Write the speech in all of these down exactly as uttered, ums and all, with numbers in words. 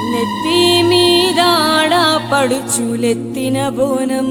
నెత్తి మీద పడుచులెత్తిన బోనం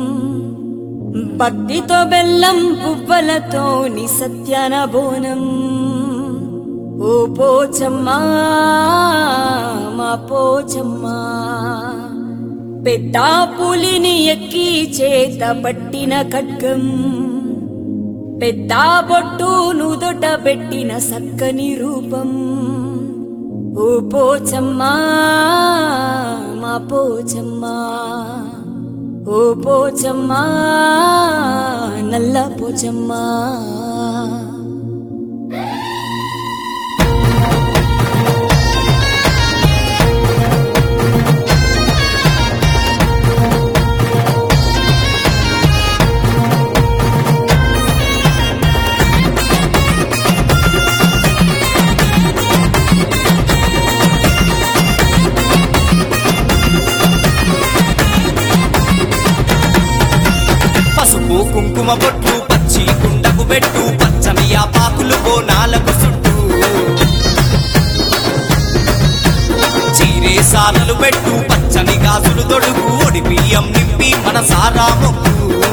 భక్తితో బెల్లం పువ్వలతో నిసత్యన బోనం ఓ పోచమ్మా మా పోచమ్మా పెద్ద పులిని ఎక్కి చేత పట్టిన ఖడ్గం పెద్ద బొట్టు నుదుట పెట్టిన సక్కని రూపం ఓ పోచమ్మా మా పోచమ్మా ఓ పోచమ్మా నల్ల పోచమ్మా పసుపు కుంకుమ బొట్టు పచ్చి కుండకు పెట్టు పచ్చని యాపాకులు బోనాలకు చుట్టూ చీరే సారలు పెట్టు పచ్చని గాజులు తొడుగు ఒడి బియ్యం నింపి మన సారా మొక్కు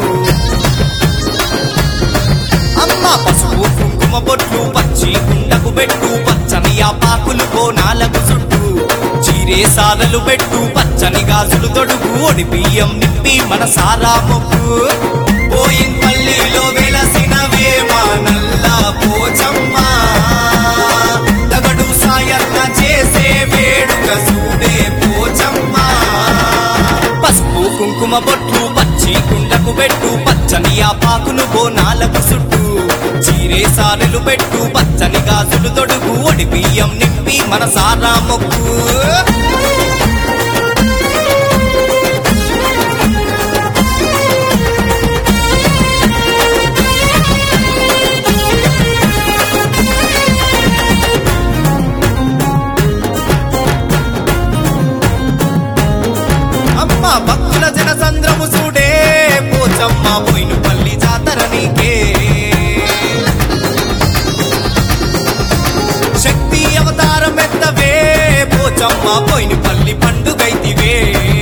అమ్మ పసుపు కుంకుమ బొట్టు పచ్చి కుండకు పెట్టు పచ్చని యాపాకులు బోనాలకు చుట్టూ చీరే సారలు పెట్టు పచ్చని గాజులు తొడుగు ఒడి బియ్యం నింపి మన సారా మొక్కు పోయిన్పల్లిలో వెలసినవే మా నల్ల పోచమ్మా తగడు సాయన్న చేసే వేడుక సూడే పోచమ్మా పసుపు కుంకుమ బొట్టు పచ్చి కుండకు పెట్టు పచ్చని ఆపాకును బోనాలకు చుట్టూ చీరే సారెలు పెట్టు పచ్చని గాజులు తొడుగు ఒడి బియ్యం నింపి మన సారా మొక్కు భక్తుల జన సంద్రము చూడే పోచమ్మ పోయినపల్లి జాతర నీకే శక్తి అవతారం ఎత్తవే పోచమ్మ పోయినపల్లి పండుగైతివే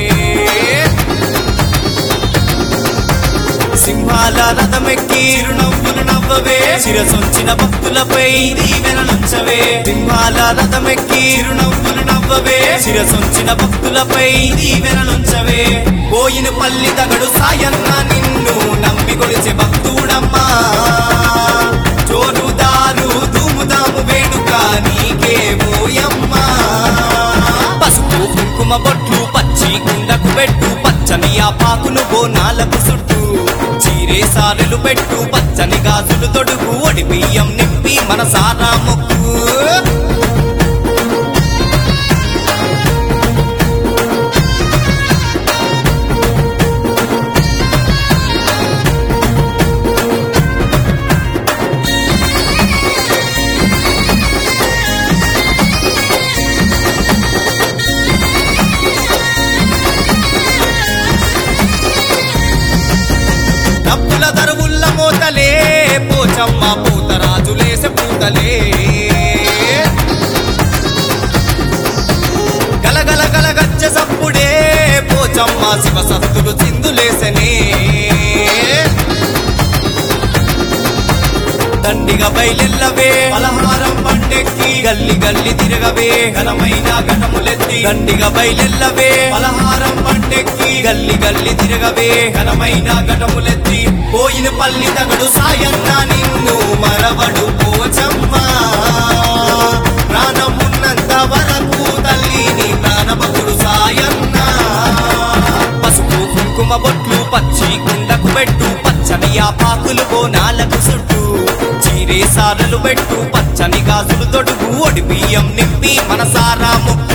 సింహాల రథమెక్కి చిరునవ్వులు నవ్వవే శిరసొంచిన భక్తులపై దీవెనలుంచవే సింహాల రథమెక్కి చిరునవ్వులు నవ్వవే శిరసొంచిన భక్తులపై దీవెనలుంచవే పోయినపల్లి తగడు సాయన్న నిన్ను నమ్మి కొలిచే భక్తుడమ్మా జోరుదారు ధూముదాము వేడుక నీకే పోయమ్మా పసుపు కుంకుమ బొట్లు పచ్చి కుండకు పెట్టు పచ్చని ఆపాకును బోనాలకు చుట్టూ చీరే సారెలు పెట్టు పచ్చని గాజులు తొడుగు ఒడి బియ్యం నింపి మన సారా మొక్కు డబ్బుల దరువుల్ల మోతలే పోచమ్మ పూతరాజులేసే పూతలే గలగల గలగచ్చ సప్పుడే పోచమ్మ శివ సత్తులు చిందులేసనే దండిగా బయలెల్లవే పలహారం పండెక్కి గల్లి గల్లి తిరగవే ఘనమైన ఘనములెత్తి దండిగా బయలెల్లవే పలహారం పండెక్కి గల్లి గల్లి తిరగవే ఘనమైన ఘనములెత్తి పోయినపల్లి తగడు సాయన్న నిన్ను మరవడు పోచమ్మా ప్రాణమున్నంత వరకు తల్లిని ప్రాణభకుడు సాయన్న పసుపు కుంకుమ బొట్లు పచ్చి కుండకు పెట్టు పచ్చని ఆపాకులు బోనాలకు చుట్టూ చీరే సారలు పెట్టు పచ్చని గాజులు తొడుగు ఒడి బియ్యం నింపి మన సారా మొక్కు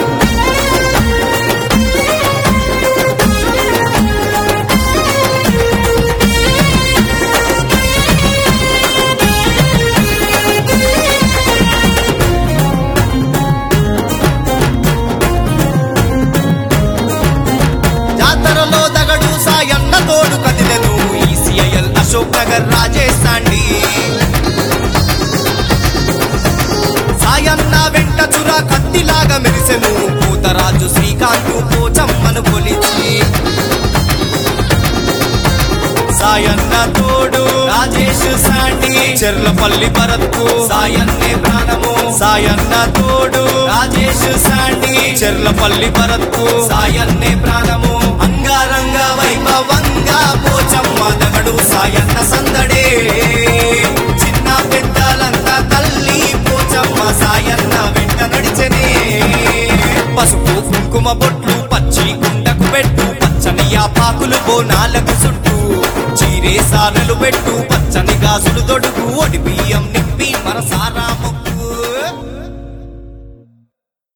జాతరలో దగడు సాయన్న తోడు కదిలెను ఈసీఐఎల్ అశోక్ నగర్ రాజేశాండి సాయన్న వెంట చురా కత్తిలాగా మెరిసెను పూతర చెర్లపల్లి భరత్కు సాయన్నే ప్రాణము సాయన్న తోడు రాజేష్ శాండి చెర్లపల్లి భరత్కు సాయన్నే ప్రాణము అంగారంగ వైభవంగా పోచమ్మ దగడు సాయన్న సందడే చిన్న పెద్దలంతా తల్లి పోచమ్మ సాయన్న వెంట నడిచెనే పసుపు కుంకుమ బొట్లు పచ్చి కుండకు పెట్టు పచ్చని యాపాకులు బోనాలకు చుట్టూ చీరే సారలు పెట్టు పచ్చని గాజులు తొడుగు ఒడి బియ్యం నింపి మరసారా